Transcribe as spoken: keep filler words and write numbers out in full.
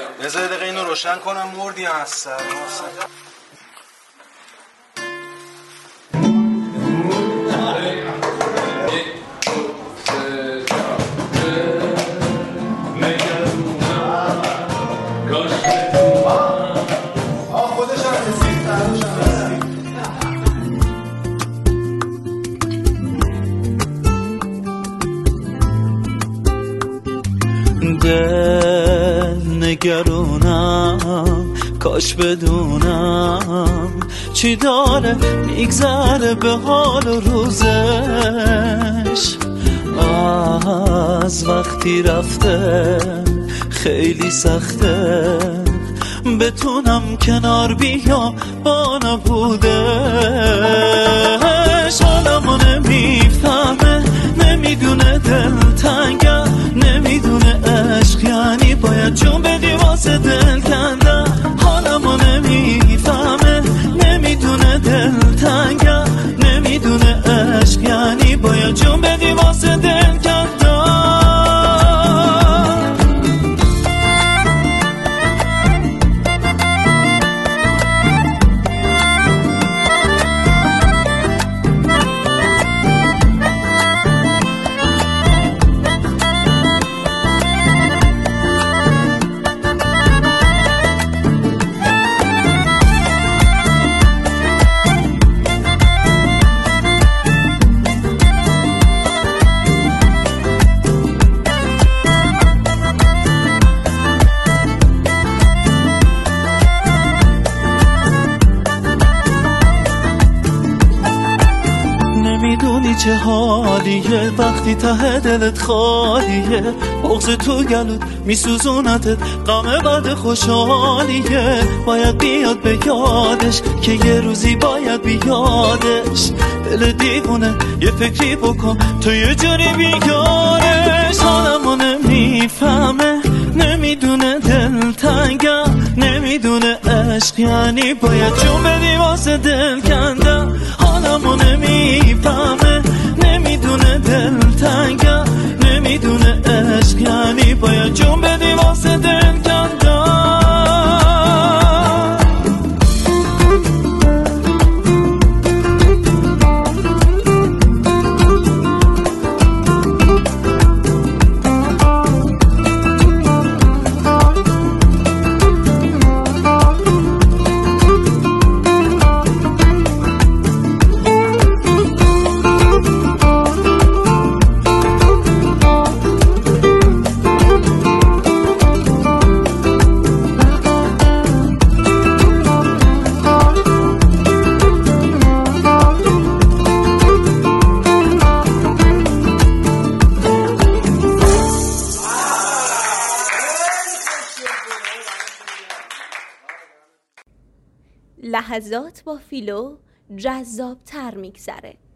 بذار دقیقه اینو روشن کنم مردی از سر دل نگرونم کاش بدونم چی داره میگذره به حال و روزش از وقتی رفته خیلی سخته بتونم کنار بیا با نبودش حالمو نمیفهمه نمیدونه دلتنگم نمیدونه عشق یعنی باید جون بدی واسه دل کندم حالمو نمیفهمه نمیدونه دلتنگم نمیدونه عشق یعنی باید جون بدی واسه دل کندم نمیدونی چه حالیه وقتی ته دلت خالیه بغض تو گلوت میسوزونتت غم بعد خوشحالیه باید بیاد به یادش که یه روزی باید بیادش دل دیوونه یه فکری بکن تو یه جوری بیارش حالمو نمیفهمه نمیدونه دلتنگم نمیدونه عشق یعنی باید جون بدی واسه دل کندم حالمو نمیفهمه نمیدونه دلتنگم نمیدونه عشق یعنی باید جون بدی واسه دل کندم لحظات با فیلو جذاب تر میگذره.